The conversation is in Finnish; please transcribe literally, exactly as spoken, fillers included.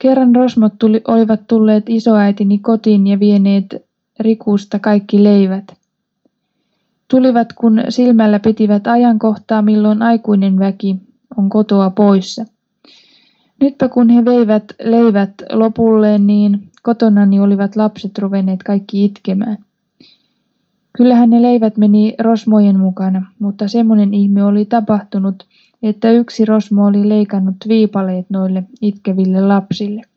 Kerran rosmot tuli, olivat tulleet isoäitini kotiin ja vieneet Rikusta kaikki leivät. Tulivat, kun silmällä pitivät ajankohtaa, milloin aikuinen väki on kotoa poissa. Nytpä kun he veivät leivät lopulleen, niin kotonani olivat lapset ruvenneet kaikki itkemään. Kyllähän ne leivät meni rosmojen mukana, mutta semmoinen ihme oli tapahtunut, että yksi rosmo oli leikannut viipaleet noille itkeville lapsille.